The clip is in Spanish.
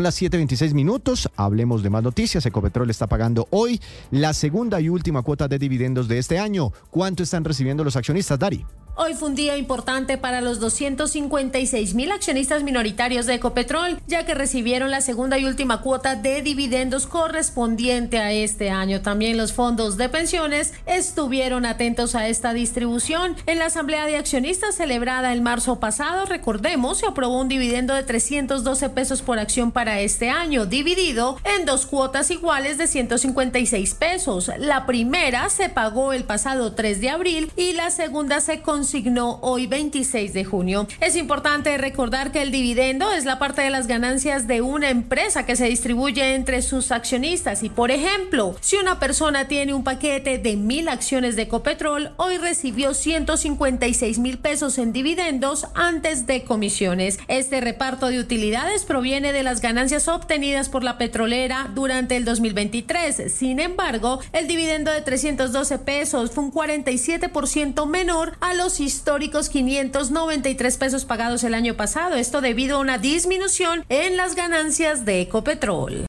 Son las 7:26. Hablemos de más noticias. Ecopetrol está pagando hoy la segunda y última cuota de dividendos de este año. ¿Cuánto están recibiendo los accionistas, Dari? Hoy fue un día importante para los 256,000 accionistas minoritarios de Ecopetrol, ya que recibieron la segunda y última cuota de dividendos correspondiente a este año. También los fondos de pensiones estuvieron atentos a esta distribución. En la asamblea de accionistas celebrada el marzo pasado, recordemos, se aprobó un dividendo de 312 pesos por acción para este año, dividido en dos cuotas iguales de 156 pesos. La primera se pagó el pasado 3 de abril y la segunda se consignó hoy 26 de junio. Es importante recordar que el dividendo es la parte de las ganancias de una empresa que se distribuye entre sus accionistas y, por ejemplo, si una persona tiene un paquete de 1,000 acciones de Ecopetrol, hoy recibió 156,000 pesos en dividendos antes de comisiones. Este reparto de utilidades proviene de las ganancias obtenidas por la petrolera durante el 2023. Sin embargo, el dividendo de 312 pesos fue un 47% menor a los históricos 593 pesos pagados el año pasado. Esto debido a una disminución en las ganancias de Ecopetrol.